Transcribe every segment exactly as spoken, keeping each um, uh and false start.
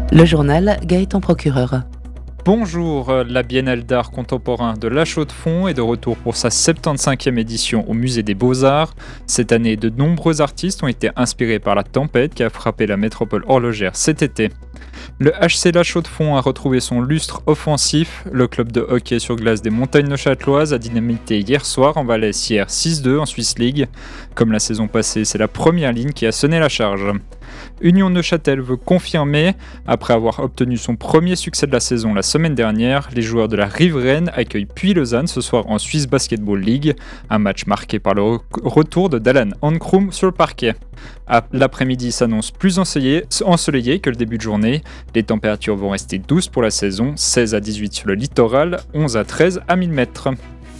Le journal Gaëtan Procureur. Bonjour, la Biennale d'art contemporain de La Chaux-de-Fonds est de retour pour sa soixante-quinzième édition au Musée des Beaux-Arts. Cette année, de nombreux artistes ont été inspirés par la tempête qui a frappé la métropole horlogère cet été. Le H C La Chaux-de-Fonds a retrouvé son lustre offensif. Le club de hockey sur glace des Montagnes Neuchâteloises a dynamité hier soir en Valais hier six deux en Swiss League. Comme la saison passée, c'est la première ligne qui a sonné la charge. Union Neuchâtel veut confirmer. Après avoir obtenu son premier succès de la saison la semaine dernière, les joueurs de la Riveraine accueillent Puy-Lausanne ce soir en Swiss Basketball League. Un match marqué par le re- retour de Dalan Ankrum sur le parquet. À l'après-midi s'annonce plus ensoleillé, ensoleillé que le début de journée. Les températures vont rester douces pour la saison, seize à dix-huit sur le littoral, onze à treize à mille mètres.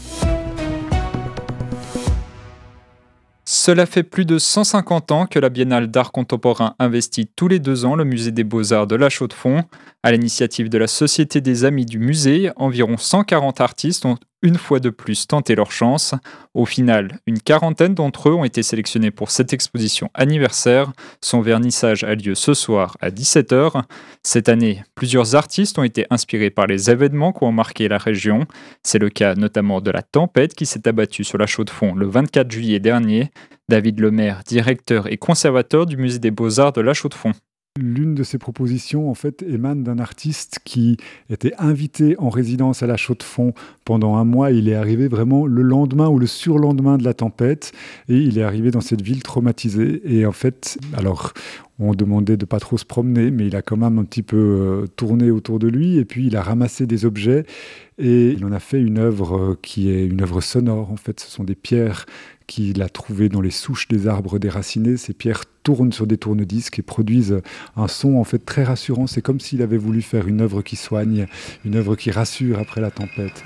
Cela fait plus de cent cinquante ans que la Biennale d'art contemporain investit tous les deux ans le Musée des Beaux-Arts de La Chaux-de-Fonds. À l'initiative de la Société des Amis du Musée, environ cent quarante artistes ont une fois de plus tenté leur chance. Au final, une quarantaine d'entre eux ont été sélectionnés pour cette exposition anniversaire. Son vernissage a lieu ce soir à dix-sept heures. Cette année, plusieurs artistes ont été inspirés par les événements qui ont marqué la région. C'est le cas notamment de la tempête qui s'est abattue sur La Chaux-de-Fonds le vingt-quatre juillet dernier. David Lemaire, directeur et conservateur du Musée des Beaux-Arts de La Chaux-de-Fonds. L'une de ces propositions, en fait, émane d'un artiste qui était invité en résidence à La Chaux-de-Fonds pendant un mois. Il est arrivé vraiment le lendemain ou le surlendemain de la tempête et il est arrivé dans cette ville traumatisée. Et en fait, alors, on demandait de pas trop se promener, mais il a quand même un petit peu euh, tourné autour de lui et puis il a ramassé des objets et il en a fait une œuvre qui est une œuvre sonore. En fait, ce sont des pierres qu'il a trouvées dans les souches des arbres déracinés. Ces pierres tournent sur des tourne-disques et produisent un son en fait très rassurant. C'est comme s'il avait voulu faire une œuvre qui soigne, une œuvre qui rassure après la tempête.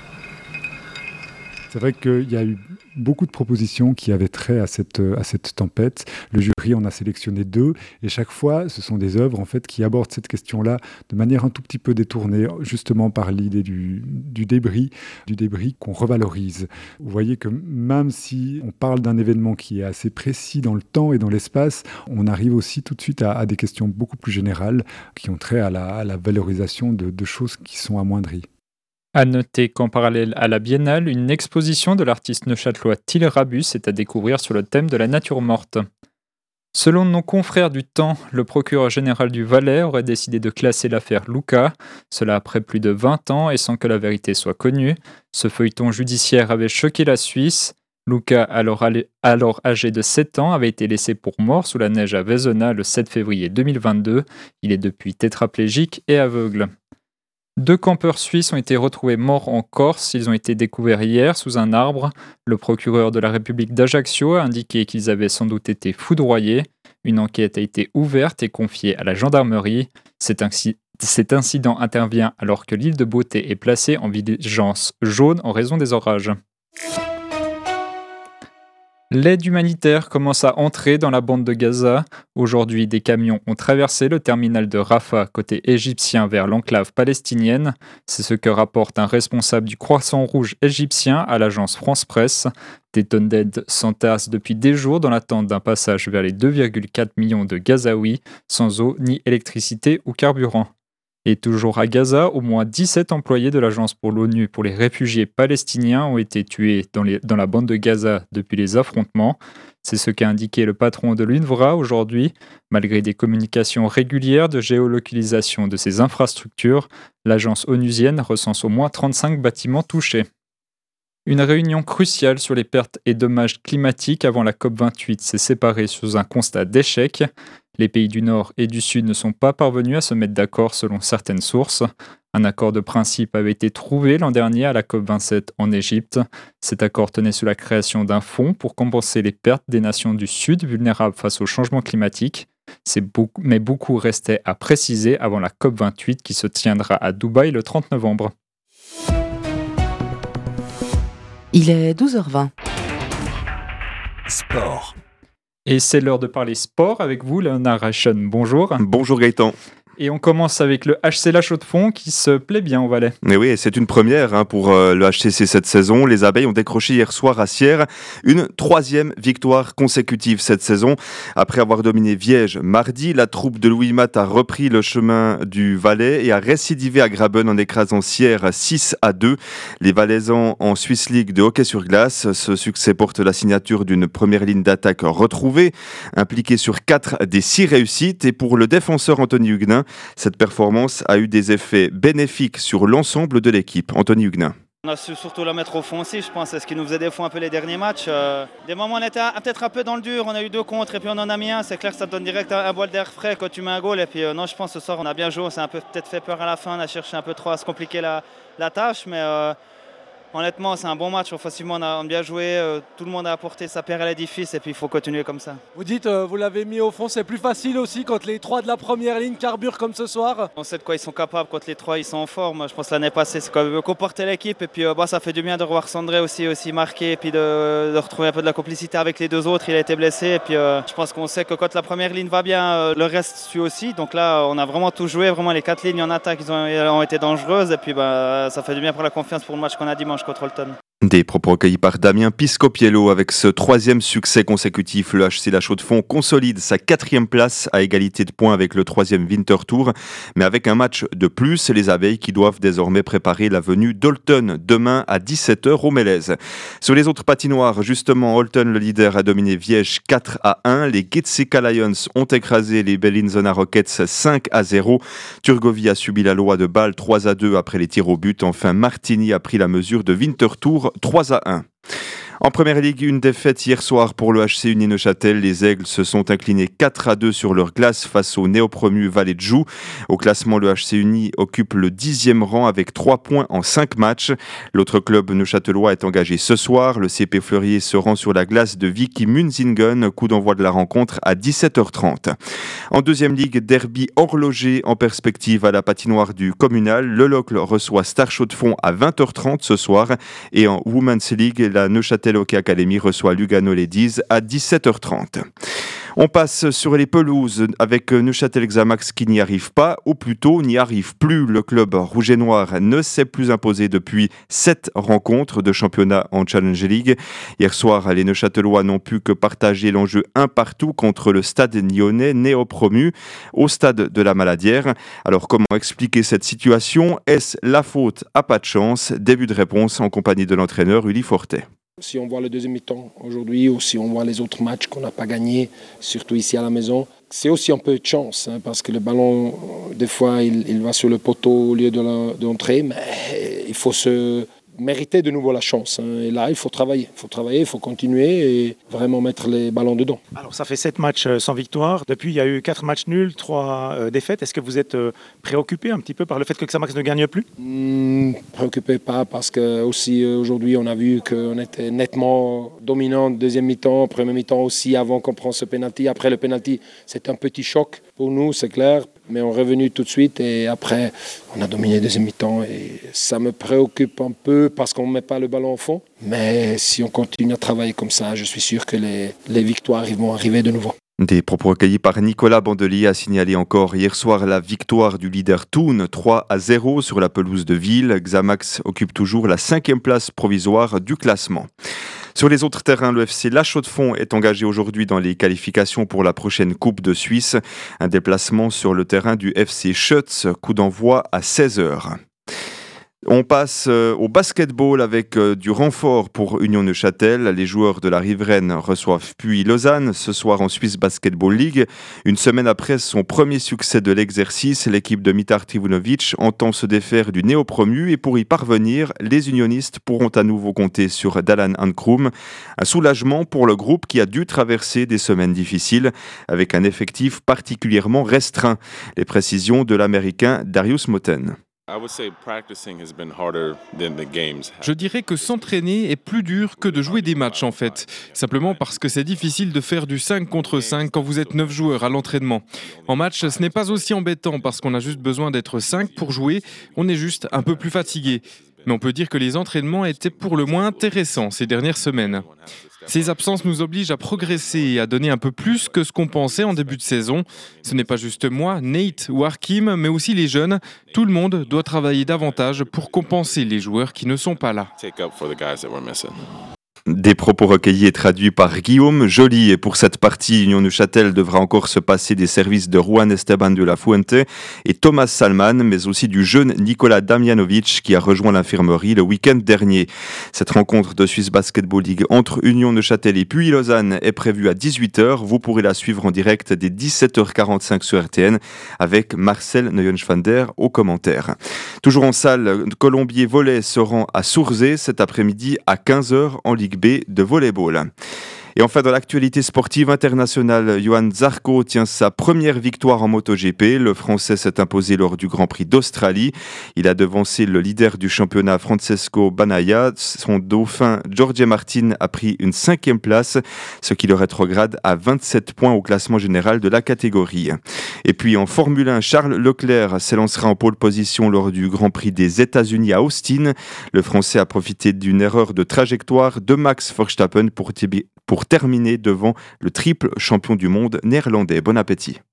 C'est vrai qu'il y a eu beaucoup de propositions qui avaient trait à cette, à cette tempête. Le jury en a sélectionné deux et chaque fois, ce sont des œuvres en fait, qui abordent cette question-là de manière un tout petit peu détournée, justement par l'idée du, du débris, du débris qu'on revalorise. Vous voyez que même si on parle d'un événement qui est assez précis dans le temps et dans l'espace, on arrive aussi tout de suite à, à des questions beaucoup plus générales qui ont trait à la, à la valorisation de, de choses qui sont amoindries. À noter qu'en parallèle à la Biennale, une exposition de l'artiste neuchâtelois Thil Rabus est à découvrir sur le thème de la nature morte. Selon nos confrères du Temps, le procureur général du Valais aurait décidé de classer l'affaire Luca, cela après plus de vingt ans et sans que la vérité soit connue. Ce feuilleton judiciaire avait choqué la Suisse. Luca, alors, alors âgé de sept ans, avait été laissé pour mort sous la neige à Vezona le sept février deux mille vingt-deux. Il est depuis tétraplégique et aveugle. Deux campeurs suisses ont été retrouvés morts en Corse. Ils ont été découverts hier sous un arbre. Le procureur de la République d'Ajaccio a indiqué qu'ils avaient sans doute été foudroyés. Une enquête a été ouverte et confiée à la gendarmerie. Cet, inci- cet incident intervient alors que l'île de Beauté est placée en vigilance jaune en raison des orages. L'aide humanitaire commence à entrer dans la bande de Gaza. Aujourd'hui, des camions ont traversé le terminal de Rafah côté égyptien vers l'enclave palestinienne. C'est ce que rapporte un responsable du Croissant Rouge égyptien à l'agence France Presse. Des tonnes d'aide s'entassent depuis des jours dans l'attente d'un passage vers les deux virgule quatre millions de Gazaouis, sans eau ni électricité ou carburant. Et toujours à Gaza, au moins dix-sept employés de l'Agence pour l'ONU pour les réfugiés palestiniens ont été tués dans, les, dans la bande de Gaza depuis les affrontements. C'est ce qu'a indiqué le patron de l'UNRWA aujourd'hui. Malgré des communications régulières de géolocalisation de ces infrastructures, l'agence onusienne recense au moins trente-cinq bâtiments touchés. Une réunion cruciale sur les pertes et dommages climatiques avant la COP vingt-huit s'est séparée sous un constat d'échec. Les pays du Nord et du Sud ne sont pas parvenus à se mettre d'accord selon certaines sources. Un accord de principe avait été trouvé l'an dernier à la COP vingt-sept en Égypte. Cet accord tenait sur la création d'un fonds pour compenser les pertes des nations du Sud vulnérables face au changement climatique. C'est beaucoup, mais beaucoup restait à préciser avant la COP vingt-huit qui se tiendra à Dubaï le trente novembre. Il est douze heures vingt. Sport. Et c'est l'heure de parler sport avec vous, Léonard Rachen. Bonjour. Bonjour Gaëtan. Et on commence avec le H C La Chaux-de-Fonds qui se plaît bien au Valais. Et oui, c'est une première hein, pour euh, le H C C cette saison. Les Abeilles ont décroché hier soir à Sierre une troisième victoire consécutive cette saison. Après avoir dominé Viège mardi, la troupe de Louis Matt a repris le chemin du Valais et a récidivé à Graben en écrasant Sierre six à deux. Les Valaisans en Swiss League de hockey sur glace. Ce succès porte la signature d'une première ligne d'attaque retrouvée, impliquée sur quatre des six réussites. Et pour le défenseur Anthony Huguenin, cette performance a eu des effets bénéfiques sur l'ensemble de l'équipe. Anthony Huguenin. On a su surtout la mettre au fond aussi, je pense, c'est ce qui nous faisait défaut un peu les derniers matchs. Euh, des moments on était peut-être un peu dans le dur, on a eu deux contre et puis on en a mis un. C'est clair que ça te donne direct un, un bol d'air frais quand tu mets un goal. Et puis euh, non, je pense que ce soir on a bien joué, on s'est un peu peut-être fait peur à la fin, on a cherché un peu trop à se compliquer la, la tâche. Mais euh, honnêtement, c'est un bon match, offensivement on a, on a bien joué, euh, tout le monde a apporté sa pierre à l'édifice et puis il faut continuer comme ça. Vous dites, euh, vous l'avez mis au fond, c'est plus facile aussi quand les trois de la première ligne carburent comme ce soir. On sait de quoi ils sont capables quand les trois ils sont en forme. Je pense que l'année passée c'est quand même comporter l'équipe et puis euh, bah, ça fait du bien de revoir Sandré aussi, aussi marqué et puis de, de retrouver un peu de la complicité avec les deux autres. Il a été blessé et puis euh, je pense qu'on sait que quand la première ligne va bien, euh, le reste suit aussi. Donc là on a vraiment tout joué, vraiment les quatre lignes en attaque ils ont, ils ont été dangereuses et puis bah, ça fait du bien pour la confiance pour le match qu'on a dimanche contre Holton. Des propos recueillis par Damien Piscopiello. Avec ce troisième succès consécutif, le H C La Chaux-de-Fonds consolide sa quatrième place à égalité de points avec le troisième Winter Tour. Mais avec un match de plus, les Abeilles qui doivent désormais préparer la venue d'Holton demain à dix-sept heures au Mélèze. Sur les autres patinoires, justement, Holton, le leader, a dominé Viège quatre à un. Les Getsika Lions ont écrasé les Bellinzona Rockets cinq à zéro. Turgovie a subi la loi de Bâle trois à deux après les tirs au but. Enfin, Martigny a pris la mesure de Winter Tour trois à un. En première ligue, une défaite hier soir pour le H C Uni Neuchâtel. Les Aigles se sont inclinés quatre à deux sur leur glace face au néopromu Valais de Joux. Au classement, le H C Uni occupe le dixième rang avec trois points en cinq matchs. L'autre club neuchâtelois est engagé ce soir. Le C P Fleurier se rend sur la glace de Vicky Munzingen. Coup d'envoi de la rencontre à dix-sept heures trente. En deuxième ligue, derby horloger en perspective à la patinoire du Communal. Le Locle reçoit Star Chaux-de-Fonds à vingt heures trente ce soir. Et en Women's League, la Neuchâtel Hockey Academy reçoit Lugano Ladies à dix-sept heures trente. On passe sur les pelouses avec Neuchâtel Xamax qui n'y arrive pas, ou plutôt n'y arrive plus. Le club rouge et noir ne s'est plus imposé depuis sept rencontres de championnat en Challenge League. Hier soir, les Neuchâtelois n'ont pu que partager l'enjeu un partout contre le Stade Nyonnais, néo-promu, au stade de la Maladière. Alors comment expliquer cette situation? Est-ce la faute à pas de chance? Début de réponse en compagnie de l'entraîneur Uli Fortet. Si on voit le deuxième mi-temps aujourd'hui ou si on voit les autres matchs qu'on n'a pas gagnés, surtout ici à la maison, c'est aussi un peu de chance hein, parce que le ballon, des fois, il, il va sur le poteau au lieu de l'entrée, mais il faut se mériter de nouveau la chance. Hein. Et là, il faut travailler, il faut travailler, il faut continuer et vraiment mettre les ballons dedans. Alors, ça fait sept matchs sans victoire. Depuis, il y a eu quatre matchs nuls, trois euh, défaites. Est-ce que vous êtes euh, préoccupé un petit peu par le fait que Xamax ne gagne plus? mmh, Préoccupé pas parce que aussi euh, aujourd'hui, on a vu qu'on était nettement dominant deuxième mi-temps, premier mi-temps aussi avant qu'on prenne ce pénalty. Après le pénalty, c'est un petit choc pour nous, c'est clair. Mais on est revenu tout de suite et après, on a dominé deuxième mi-temps et ça me préoccupe un peu parce qu'on ne met pas le ballon au fond. Mais si on continue à travailler comme ça, je suis sûr que les, les victoires vont arriver de nouveau. Des propos recueillis par Nicolas Bandelier a signalé encore hier soir la victoire du leader Thun trois à zéro sur la pelouse de Ville. Xamax occupe toujours la cinquième place provisoire du classement. Sur les autres terrains, le F C La Chaux-de-Fonds est engagé aujourd'hui dans les qualifications pour la prochaine Coupe de Suisse. Un déplacement sur le terrain du F C Schütz, coup d'envoi à seize heures. On passe euh, au basketball avec euh, du renfort pour Union Neuchâtel. Les joueurs de la riveraine reçoivent Puy-Lausanne ce soir en Swiss Basketball League. Une semaine après son premier succès de l'exercice, l'équipe de Mitar Trivunovic entend se défaire du néo-promu et pour y parvenir, les unionistes pourront à nouveau compter sur Dalan Ankrum. Un soulagement pour le groupe qui a dû traverser des semaines difficiles avec un effectif particulièrement restreint. Les précisions de l'Américain Darius Moten. Je dirais que s'entraîner est plus dur que de jouer des matchs en fait. Simplement parce que c'est difficile de faire du cinq contre cinq quand vous êtes neuf joueurs à l'entraînement. En match, ce n'est pas aussi embêtant parce qu'on a juste besoin d'être cinq pour jouer. On est juste un peu plus fatigué. Mais on peut dire que les entraînements étaient pour le moins intéressants ces dernières semaines. Ces absences nous obligent à progresser et à donner un peu plus que ce qu'on pensait en début de saison. Ce n'est pas juste moi, Nate ou Hakim, mais aussi les jeunes. Tout le monde doit travailler davantage pour compenser les joueurs qui ne sont pas là. Des propos recueillis et traduits par Guillaume Joly. Et pour cette partie, Union Neuchâtel devra encore se passer des services de Juan Esteban de la Fuente et Thomas Salman, mais aussi du jeune Nicolas Damjanovic qui a rejoint l'infirmerie le week-end dernier. Cette rencontre de Swiss Basketball League entre Union Neuchâtel et Puy Lausanne est prévue à dix-huit heures. Vous pourrez la suivre en direct dès dix-sept heures quarante-cinq sur R T N avec Marcel Neuenschwander aux commentaires. Toujours en salle, Colombier Volley se rend à Sourzé cet après-midi à quinze heures en Ligue B de volleyball. Et enfin, dans l'actualité sportive internationale, Johan Zarco tient sa première victoire en MotoGP. Le Français s'est imposé lors du Grand Prix d'Australie. Il a devancé le leader du championnat, Francesco Bagnaia. Son dauphin, Jorge Martin, a pris une cinquième place, ce qui le rétrograde à vingt-sept points au classement général de la catégorie. Et puis en Formule un, Charles Leclerc s'élancera en pole position lors du Grand Prix des États-Unis à Austin. Le Français a profité d'une erreur de trajectoire de Max Verstappen pour, pour terminer devant le triple champion du monde néerlandais. Bon appétit.